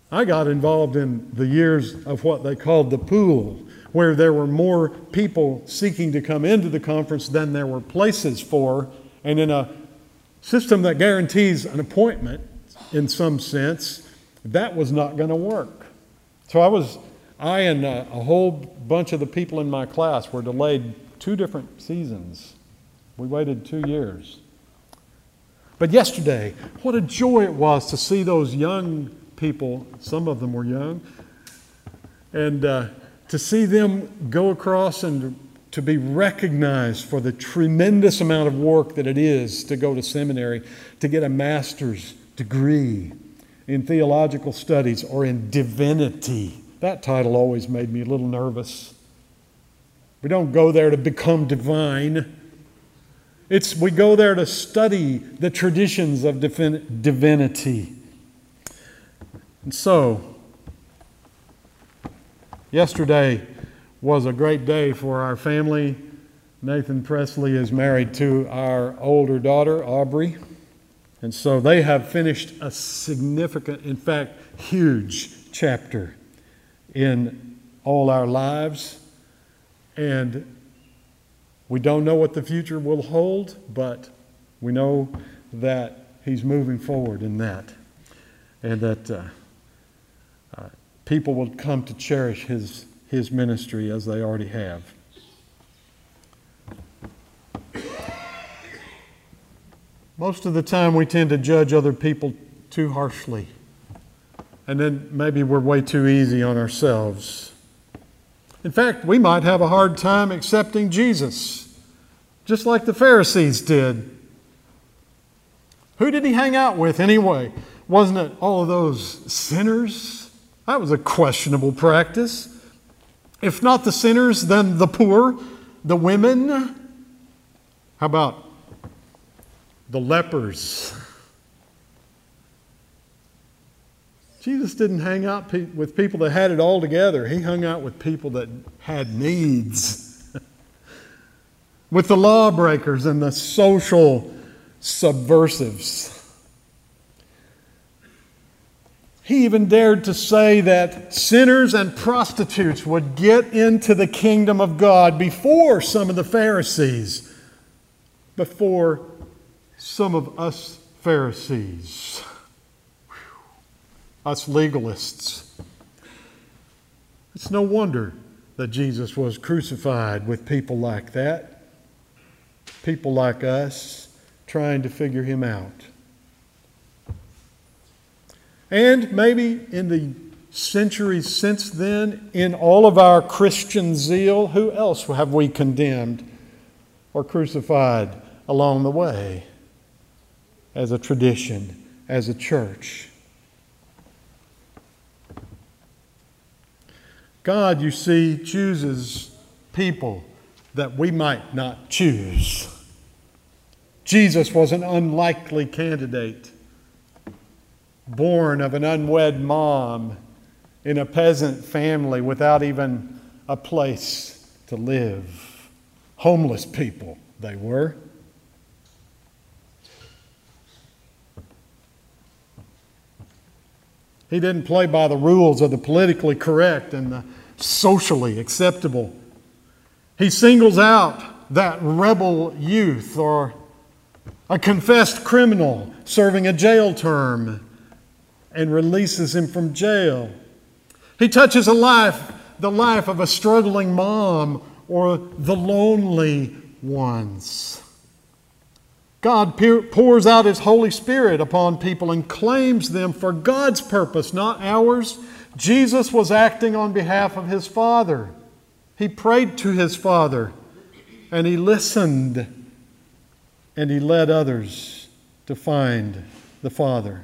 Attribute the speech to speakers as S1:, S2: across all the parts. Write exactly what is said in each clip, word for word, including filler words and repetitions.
S1: I got involved in the years of what they called the pool, where there were more people seeking to come into the conference than there were places for. And in a system that guarantees an appointment, in some sense, that was not going to work. So I was, I and a, a whole bunch of the people in my class were delayed two different seasons. We waited two years. But yesterday, what a joy it was to see those young people, some of them were young, and uh, to see them go across and to be recognized for the tremendous amount of work that it is to go to seminary, to get a master's degree in theological studies or in divinity. That title always made me a little nervous. We don't go there to become divine. It's we go there to study the traditions of divin- divinity. And so, yesterday was a great day for our family. Nathan Presley is married to our older daughter, Aubrey. And so they have finished a significant, in fact, huge chapter in all our lives. And we don't know what the future will hold, but we know that he's moving forward in that. And that uh, uh, people will come to cherish his, his ministry as they already have. Most of the time we tend to judge other people too harshly. And then maybe we're way too easy on ourselves. In fact, we might have a hard time accepting Jesus, just like the Pharisees did. Who did he hang out with anyway? Wasn't it all of those sinners? That was a questionable practice. If not the sinners, then the poor, the women. How about the lepers? Jesus didn't hang out pe- with people that had it all together. He hung out with people that had needs. With the lawbreakers and the social subversives. He even dared to say that sinners and prostitutes would get into the kingdom of God before some of the Pharisees, before some of us Pharisees, us legalists. It's no wonder that Jesus was crucified with people like that, people like us trying to figure him out. And maybe in the centuries since then, in all of our Christian zeal, who else have we condemned or crucified along the way as a tradition, as a church? God, you see, chooses people that we might not choose. Jesus was an unlikely candidate, born of an unwed mom in a peasant family without even a place to live. Homeless people they were. He didn't play by the rules of the politically correct and the socially acceptable. He singles out that rebel youth or a confessed criminal serving a jail term and releases him from jail. He touches a life, the life of a struggling mom or the lonely ones. God pours out His Holy Spirit upon people and claims them for God's purpose, not ours. Jesus was acting on behalf of His Father. He prayed to His Father, and He listened, and He led others to find the Father.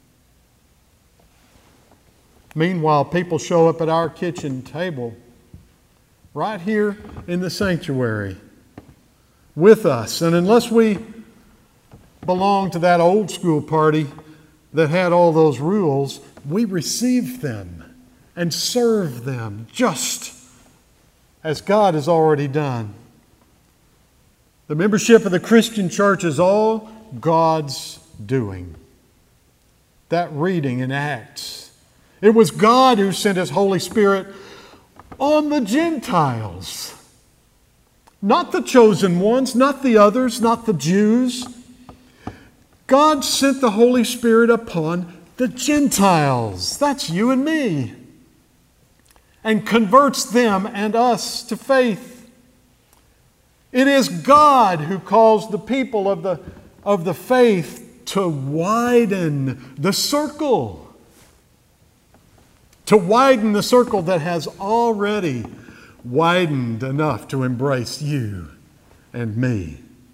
S1: Meanwhile, people show up at our kitchen table, right here in the sanctuary, with us. And unless we belong to that old school party that had all those rules, we receive them and serve them just as God has already done. The membership of the Christian church is all God's doing. That reading in Acts It was God who sent His Holy Spirit on the Gentiles. Not the chosen ones, not the others, not the Jews. God sent the Holy Spirit upon the Gentiles. That's you and me. And converts them and us to faith. It is God who calls the people of the, of the faith to widen the circle. To widen the circle that has already widened enough to embrace you and me.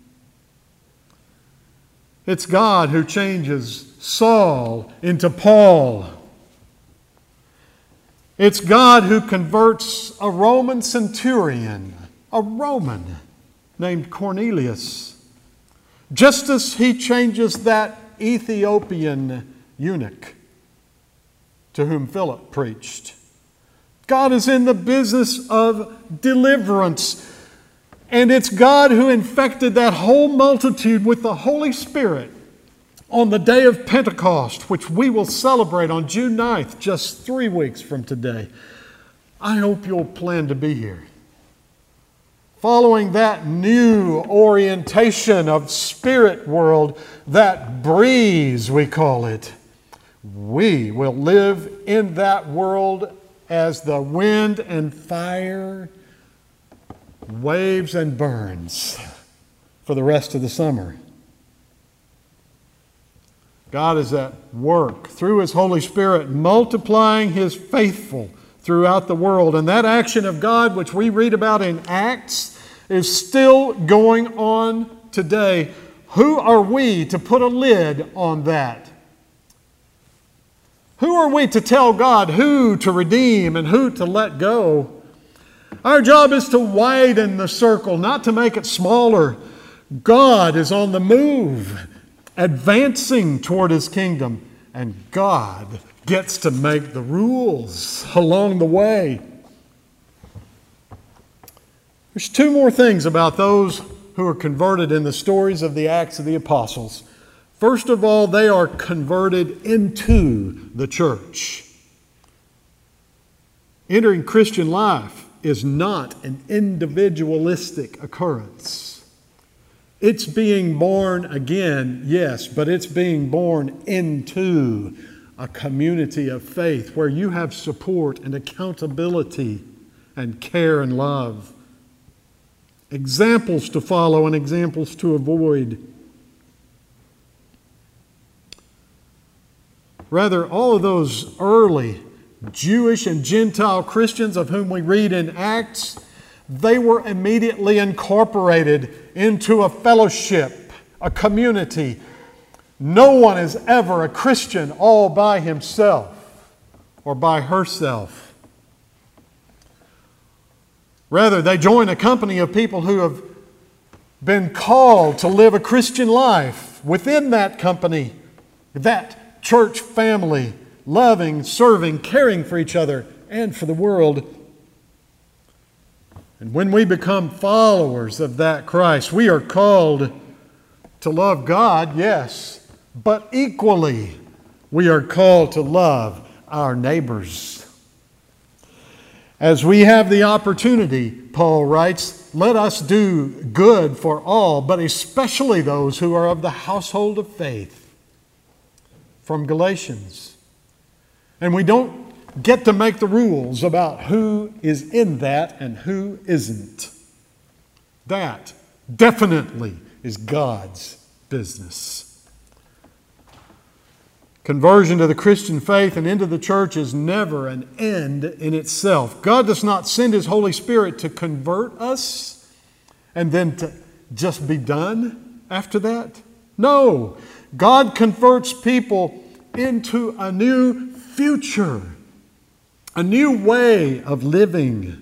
S1: It's God who changes Saul into Paul. It's God who converts a Roman centurion, a Roman named Cornelius, just as He changes that Ethiopian eunuch to whom Philip preached. God is in the business of deliverance. And it's God who infected that whole multitude with the Holy Spirit on the day of Pentecost, which we will celebrate on June ninth, just three weeks from today. I hope you'll plan to be here. Following that new orientation of spirit world, that breeze we call it, we will live in that world as the wind and fire, waves and burns for the rest of the summer. God is at work through His Holy Spirit, multiplying His faithful throughout the world. And that action of God, which we read about in Acts, is still going on today. Who are we to put a lid on that? Who are we to tell God who to redeem and who to let go? Our job is to widen the circle, not to make it smaller. God is on the move, advancing toward His kingdom, and God gets to make the rules along the way. There's two more things about those who are converted in the stories of the Acts of the Apostles. First of all, they are converted into the church. Entering Christian life is not an individualistic occurrence. It's being born again, yes, but it's being born into a community of faith where you have support and accountability and care and love. Examples to follow and examples to avoid. Rather, all of those early Jewish and Gentile Christians of whom we read in Acts, they were immediately incorporated into a fellowship, a community. No one is ever a Christian all by himself or by herself. Rather, they join a company of people who have been called to live a Christian life within that company, that church family, loving, serving, caring for each other and for the world. And when we become followers of that Christ, we are called to love God, yes, but equally we are called to love our neighbors. As we have the opportunity, Paul writes, let us do good for all, but especially those who are of the household of faith. From Galatians. And we don't get to make the rules about who is in that and who isn't. That definitely is God's business. Conversion to the Christian faith and into the church is never an end in itself. God does not send His Holy Spirit to convert us and then to just be done after that. No, God converts people into a new future, a new way of living.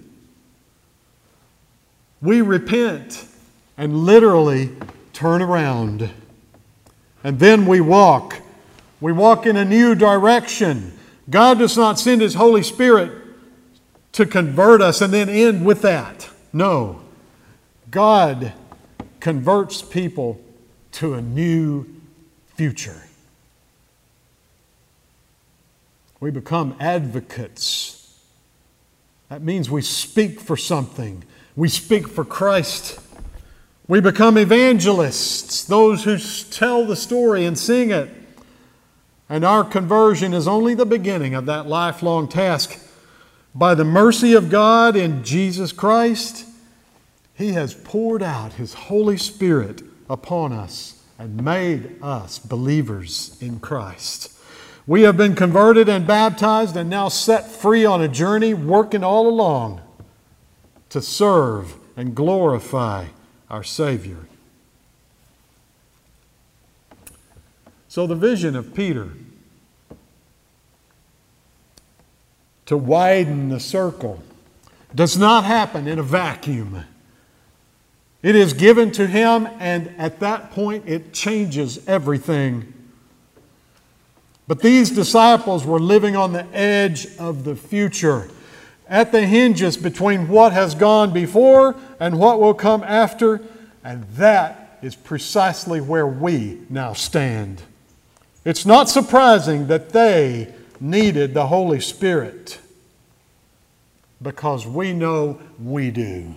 S1: We repent and literally turn around. And then we walk. We walk in a new direction. God does not send His Holy Spirit to convert us and then end with that. No. God converts people to a new future. We become advocates. That means we speak for something. We speak for Christ. We become evangelists, those who tell the story and sing it. And our conversion is only the beginning of that lifelong task. By the mercy of God in Jesus Christ, He has poured out His Holy Spirit upon us and made us believers in Christ. We have been converted and baptized and now set free on a journey, working all along to serve and glorify our Savior. So the vision of Peter to widen the circle does not happen in a vacuum. It is given to him, and at that point it changes everything. But these disciples were living on the edge of the future, at the hinges between what has gone before and what will come after, and that is precisely where we now stand. It's not surprising that they needed the Holy Spirit, because we know we do.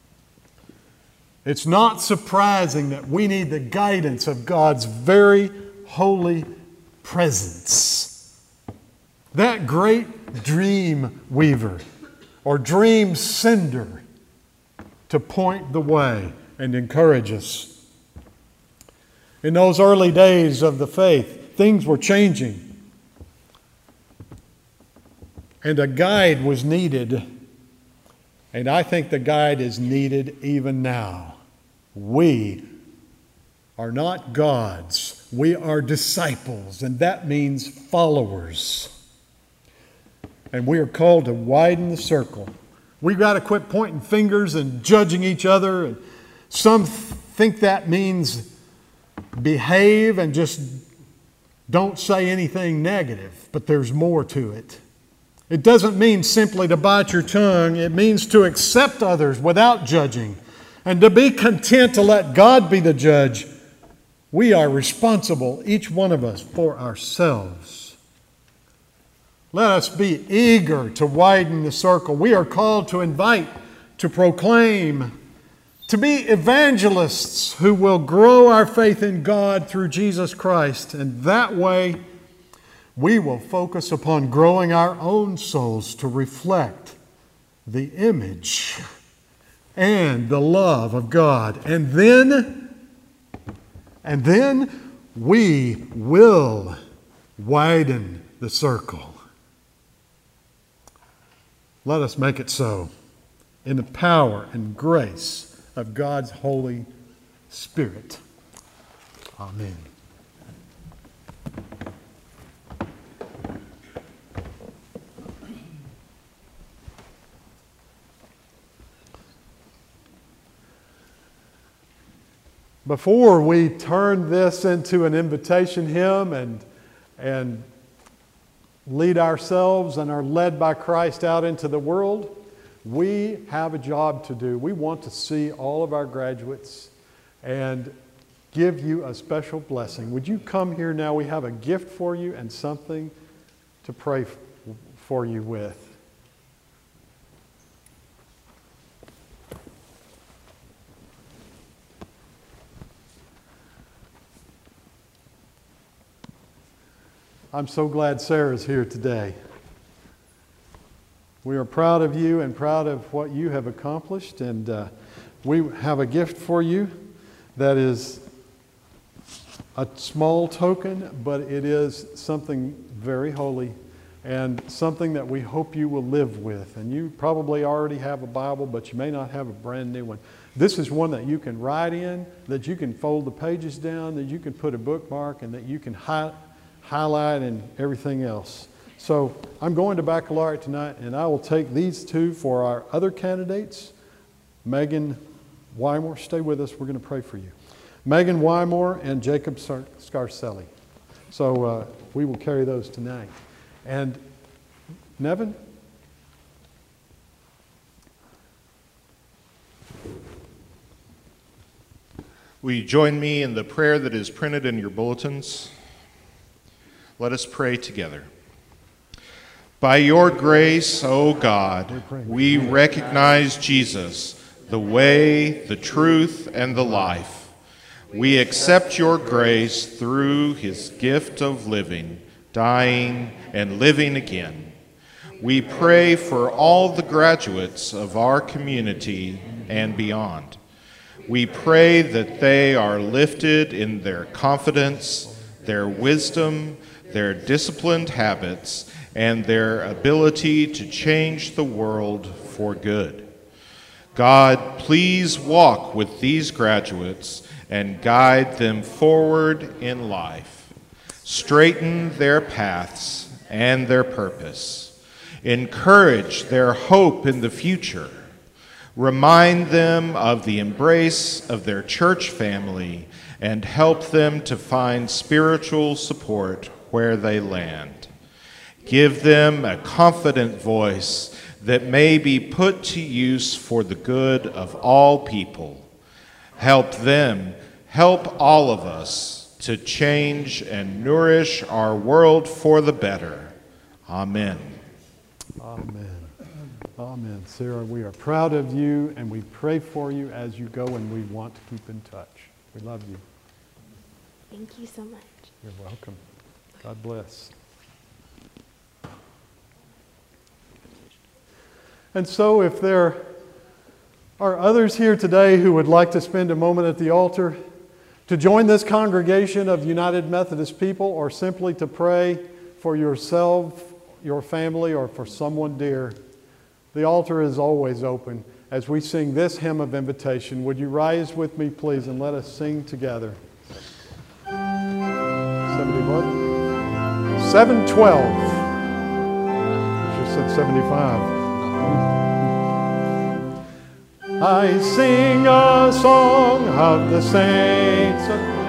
S1: It's not surprising that we need the guidance of God's very holy presence. That great dream weaver or dream sender to point the way and encourage us. In those early days of the faith, things were changing. And a guide was needed. And I think the guide is needed even now. We are not gods. We are disciples, and that means followers. And we are called to widen the circle. We've got to quit pointing fingers and judging each other. And some think that means behave and just don't say anything negative, but there's more to it. It doesn't mean simply to bite your tongue. It means to accept others without judging and to be content to let God be the judge. We are responsible, each one of us, for ourselves. Let us be eager to widen the circle. We are called to invite, to proclaim, to be evangelists who will grow our faith in God through Jesus Christ. And that way, we will focus upon growing our own souls to reflect the image and the love of God. And then, and then we will widen the circle. Let us make it so in the power and grace of God's Holy Spirit. Amen. Before we turn this into an invitation hymn and, and lead ourselves and are led by Christ out into the world, we have a job to do. We want to see all of our graduates and give you a special blessing. Would you come here now? We have a gift for you and something to pray for you with. I'm so glad Sarah's here today. We are proud of you and proud of what you have accomplished, and uh, we have a gift for you that is a small token, but it is something very holy and something that we hope you will live with. And you probably already have a Bible, but you may not have a brand new one. This is one that you can write in, that you can fold the pages down, that you can put a bookmark, and that you can highlight highlight and everything else. So I'm going to baccalaureate tonight, and I will take these two for our other candidates. Megan Wymore, stay with us. We're going to pray for you. Megan Wymore and Jacob Scarcelli. So uh, we will carry those tonight. And Nevin?
S2: Will you join me in the prayer that is printed in your bulletins? Let us pray together. By your grace, O God, we recognize Jesus, the way, the truth, and the life. We accept your grace through his gift of living, dying, and living again. We pray for all the graduates of our community and beyond. We pray that they are lifted in their confidence, their wisdom, their disciplined habits, and their ability to change the world for good. God, please walk with these graduates and guide them forward in life. Straighten their paths and their purpose. Encourage their hope in the future. Remind them of the embrace of their church family and help them to find spiritual support where they land. Give them a confident voice that may be put to use for the good of all people. Help them, help all of us to change and nourish our world for the better. Amen.
S1: Amen. Amen. Sarah, we are proud of you and we pray for you as you go, and we want to keep in touch. We love you.
S3: Thank you so much.
S1: You're welcome. God bless. And so if there are others here today who would like to spend a moment at the altar to join this congregation of United Methodist people, or simply to pray for yourself, your family, or for someone dear, the altar is always open as we sing this hymn of invitation. Would you rise with me, please, and let us sing together? seventy what? seven twelve. You just said seventy-five. I sing a song of the saints of God.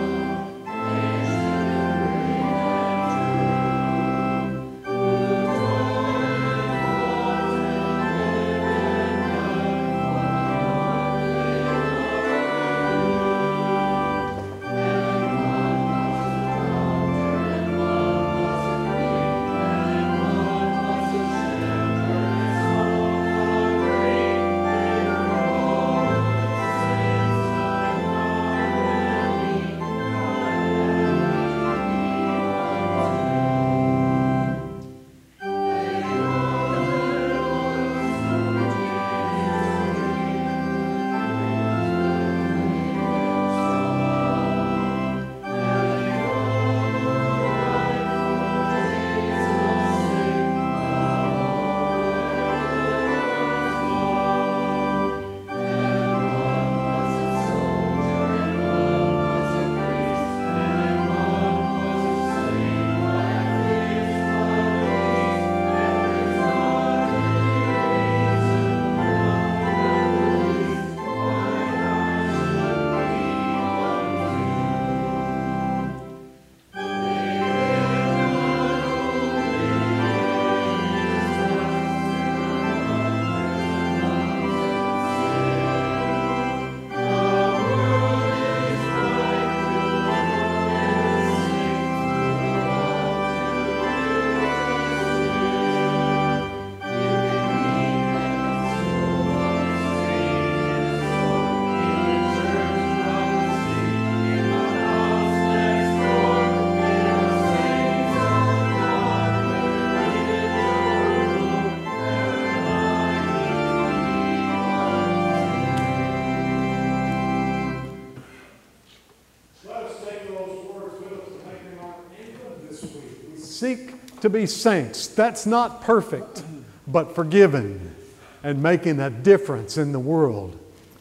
S1: Seek to be saints. That's not perfect, but forgiven and making a difference in the world.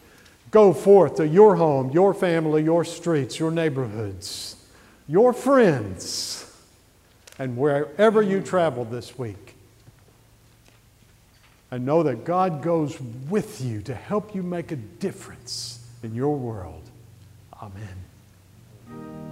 S1: Go forth to your home, your family, your streets, your neighborhoods, your friends, and wherever you travel this week. And know that God goes with you to help you make a difference in your world. Amen.